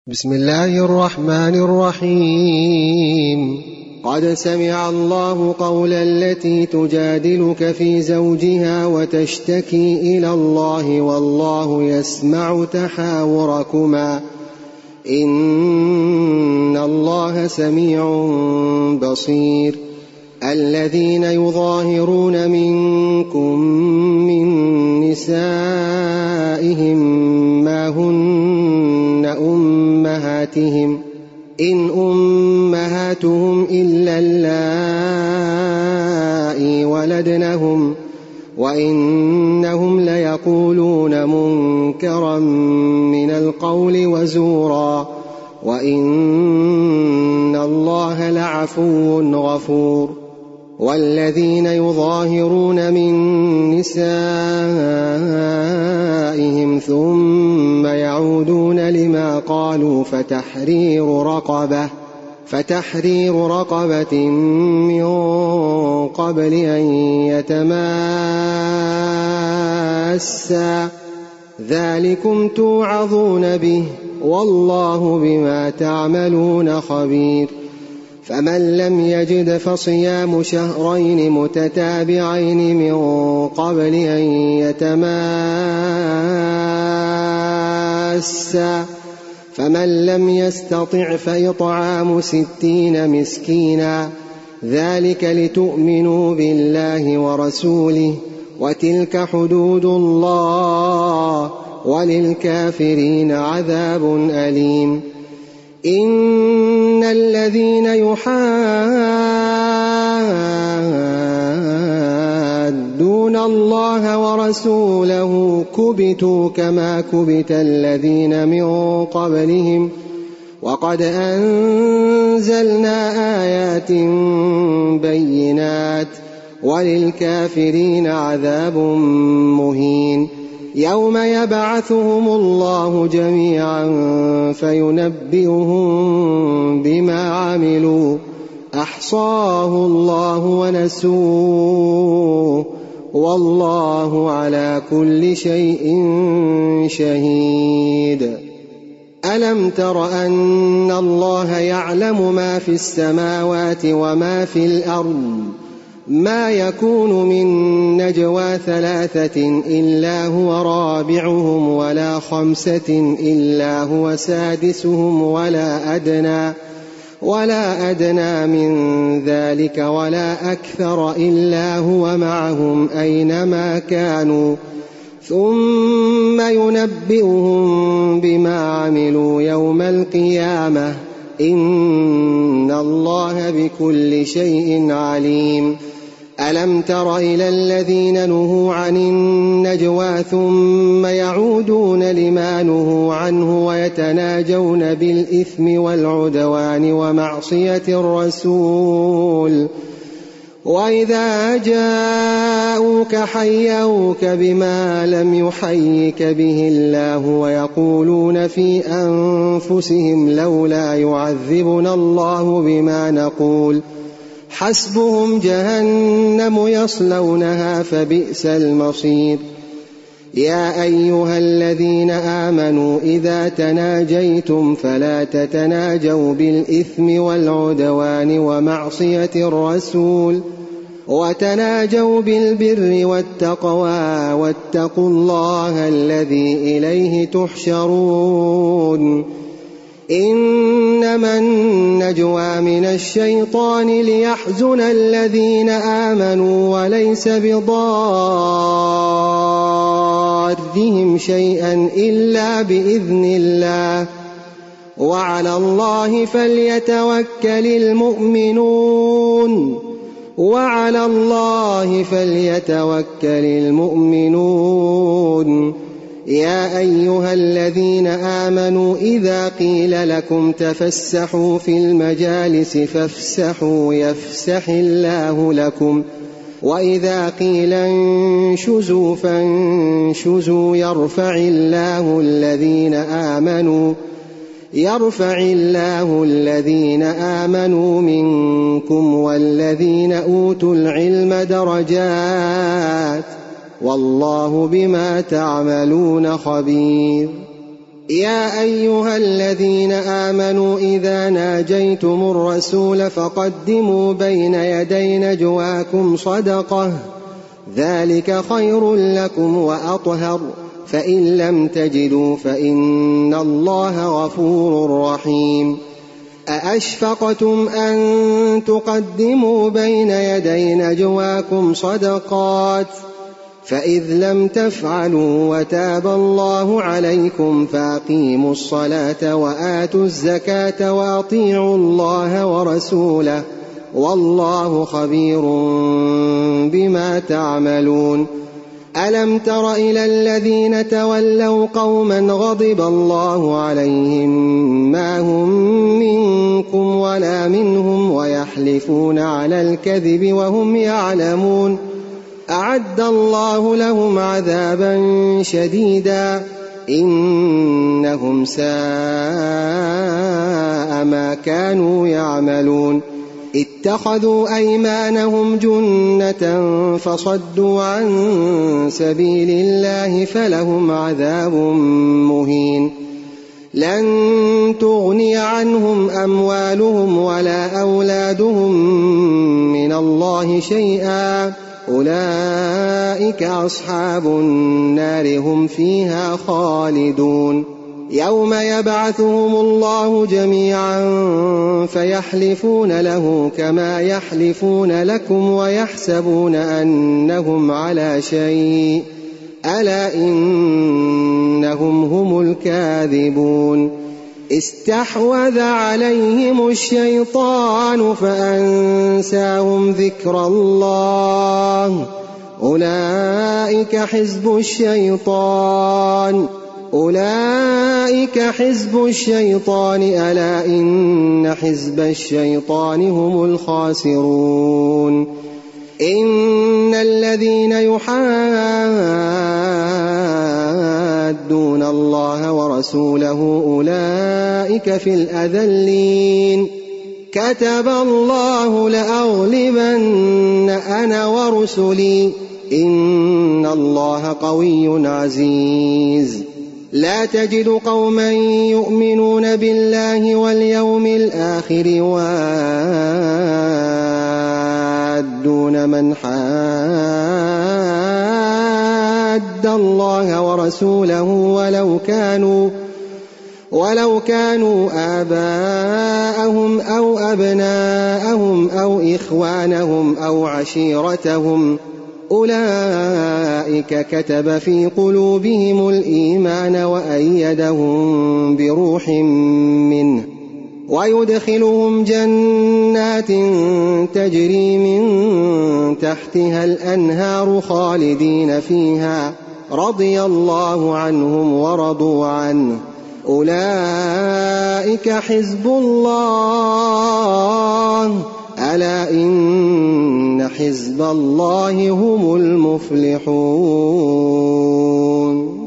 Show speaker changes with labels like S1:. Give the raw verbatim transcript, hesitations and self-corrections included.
S1: بسم الله الرحمن الرحيم. قد سمع الله قول التي تجادلك في زوجها وتشتكي إلى الله والله يسمع تحاوركما إن الله سميع بصير. الذين يظاهرون منكم من نسائهم ما هن أمهاتهم إن أمهاتهم إلا اللائي ولدنهم وإنهم ليقولون منكرا من القول وزورا وإن الله لعفو غفور. والذين يظاهرون من نسائهم ثم يعودون لما قالوا فتحرير رقبة فتحرير رقبة من قبل أن يتماسا ذلكم توعظون به والله بما تعملون خبير. فمن لم يجد فصيام شهرين متتابعين من قبل أن يتماسا فمن لم يستطع فإطعام ستين مسكينا ذلك لتؤمنوا بالله ورسوله وتلك حدود الله وللكافرين عذاب أليم. إن الذين يحادون الله ورسوله كبتوا كما كبت الذين من قبلهم وقد أنزلنا آيات بينات وللكافرين عذاب مهين. يوم يبعثهم الله جميعا فينبئهم بما عملوا أحصاه الله ونسوه والله على كل شيء شهيد. ألم تر أن الله يعلم ما في السماوات وما في الأرض ما يكون من نجوى ثلاثة إلا هو رابعهم ولا خمسة إلا هو سادسهم ولا أدنى ولا أدنى من ذلك ولا أكثر إلا هو معهم أينما كانوا ثم ينبئهم بما عملوا يوم القيامة إن الله بكل شيء عليم. ألم تر إلى الذين نهوا عن النجوى ثم يعودون لما نهوا عنه ويتناجون بالإثم والعدوان ومعصية الرسول وإذا جاءوك حيوك بما لم يحيك به الله ويقولون في أنفسهم لولا يعذبنا الله بما نقول حسبهم جهنم يصلونها فبئس المصير. يا أيها الذين آمنوا إذا تناجيتم فلا تتناجوا بالإثم والعدوان ومعصية الرسول وتناجوا بالبر والتقوى واتقوا الله الذي إليه تحشرون. إنما النجوى من الشيطان ليحزن الذين آمنوا وليس بضارهم شيئا إلا بإذن الله وعلى الله فليتوكل المؤمنون وعلى الله فليتوكل المؤمنون. يا أيها الذين آمنوا إذا قيل لكم تفسحوا في المجالس فافسحوا يفسح الله لكم وإذا قيل انشزوا فانشزوا يرفع الله الذين آمنوا يرفع الله الذين آمنوا منكم والذين أوتوا العلم درجات والله بما تعملون خبير. يا أيها الذين آمنوا إذا ناجيتم الرسول فقدموا بين يدي نجواكم صدقة ذلك خير لكم وأطهر فإن لم تجدوا فإن الله غفور رحيم أأشفقتم أن تقدموا بين يدي نجواكم صدقات فإذ لم تفعلوا وتاب الله عليكم فأقيموا الصلاة وآتوا الزكاة وأطيعوا الله ورسوله والله خبير بما تعملون ألم تر إلى الذين تولوا قوما غضب الله عليهم ما هم منكم ولا منهم ويحلفون على الكذب وهم يعلمون أعد الله لهم عذابا شديدا إنهم ساء ما كانوا يعملون اتخذوا أيمانهم جنة فصدوا عن سبيل الله فلهم عذاب مهين لن تغني عنهم أموالهم ولا أولادهم من الله شيئا أولئك أصحاب النار هم فيها خالدون يوم يبعثهم الله جميعا فيحلفون له كما يحلفون لكم ويحسبون أنهم على شيء ألا إنهم هم الكاذبون استحوذ عليهم الشيطان فأنساهم ذكر الله أولئك حزب الشيطان أولئك حزب الشيطان ألا إن حزب الشيطان هم الخاسرون إن الذين يحادون الله ورسوله أولئك في الأذلين كتب الله لأغلبن أنا ورسلي إن الله قوي عزيز لا تجد قوما يؤمنون بالله واليوم الآخر يوادون من حاد الله ورسوله ولو كانوا ولو كانوا آباءهم أو أبناءهم أو إخوانهم أو عشيرتهم أولئك كتب في قلوبهم الإيمان وأيدهم بروح منه ويدخلهم جنات تجري من تحتها الأنهار خالدين فيها رضي الله عنهم ورضوا عنه أولئك حزب الله ألا إن حزب الله هم المفلحون.